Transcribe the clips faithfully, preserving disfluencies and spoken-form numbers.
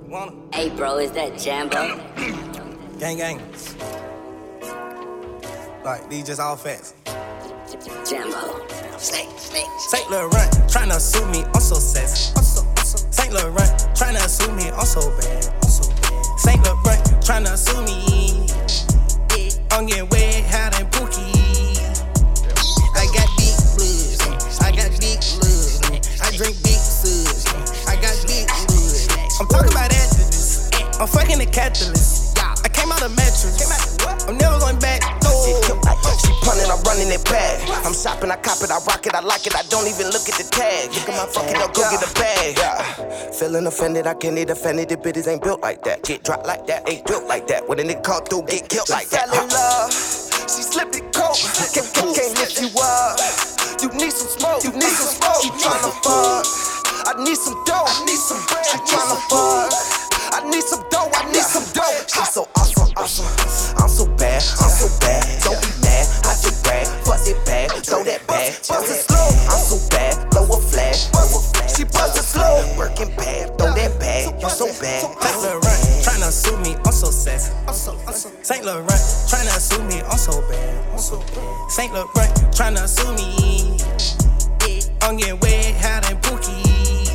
Wanna? Hey bro, is that Jambo? Gang gang. Like, these just all facts. Jambo. Snake, snake. Saint Laurent tryna sue me, I'm so sassy. I'm so, I'm so. Saint Laurent tryna sue me, I'm so bad. I'm so bad. Saint Laurent tryna sue me. I'm getting way higher than Pookie. I got big blood. I got big blood. I drink big suds. I got big blood. I'm talking about activists. I'm fucking the catalyst. I came out of mattress. I'm never going back. No. She punnin', I'm running it back. I'm shopping, I cop it, I rock it, I like it. I don't even look at the tag. Look at my fuck it up, go get a bag. Yeah. Feeling offended, I can't get offended. The bitches ain't built like that. Get dropped like that, ain't built like that. When a nigga come through, get killed like that. Fell in love, she slipped it coat. Can't, can't, can't lift you up. You need some smoke, you need some smoke. She tryna fuck. I need some dough, I need some bread. She tryna fuck. I need some dough, I need some dough. She's so awesome, awesome. I'm so bad, I'm so bad. Don't be mad, I just brag. Bust it bad, throw that bag. Bust it slow, I'm so bad. Blow a flag, she bust it slow. Working bad, throw that bag. You so bad. Saint Laurent tryna sue me, I'm so sassy. Saint Laurent tryna sue me, I'm so bad. I'm so bad. Saint Laurent tryna sue me. I'm getting way higher than Pookie.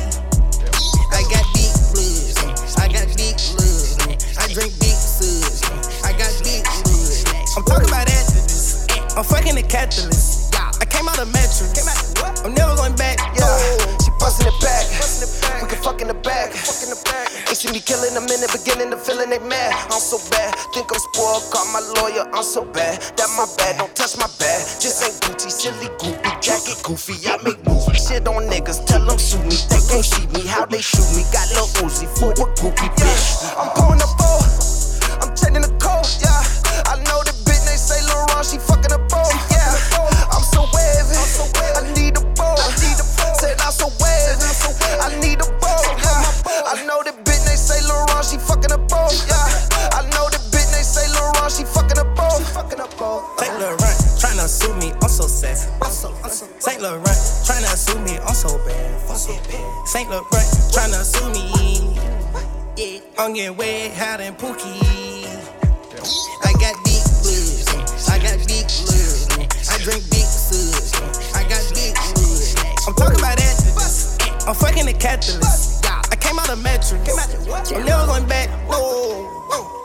I got big blood. I got big blood. I drink big suds. I got big blood. I'm talking about activists. I'm fucking the catalyst. I came out of mattress. I'm never going back. Yeah, she bustin' it back. We can fuck in the back. Ain't see me killing them in the beginning, the feeling they mad. I'm so bad, think I'm spoiled. Call my lawyer, I'm so bad. That my bad, don't touch my bag. Just ain't Gucci, silly goofy, jacket goofy. I make movies, shit on niggas, tell them shoot me. They can't shoot me, how they shoot me. Got Lil Uzi for a goofy bitch. I'm pulling up four, I'm checking the code, yeah. I know the bitch they say Laurent, she fucking a boat, yeah. I'm so wavy, I need a boat. Said I'm so wavy, I need a boat, yeah. I know the bitch they say Laurent, she fucking a boat, yeah. I know the bitch they say Laurent, she fucking a boat. Saint Laurent tryna sue me, I'm so sassy. Saint Laurent tryna sue me, I'm so bad. Saint Laurent tryna sue me. I'm getting way higher than Pookie. I got big blood. I got big blood. I drink big suds. I got big blood. I'm talking about activists. I'm fucking the catalyst. I came out of mattress. I'm never going back. Whoa, whoa.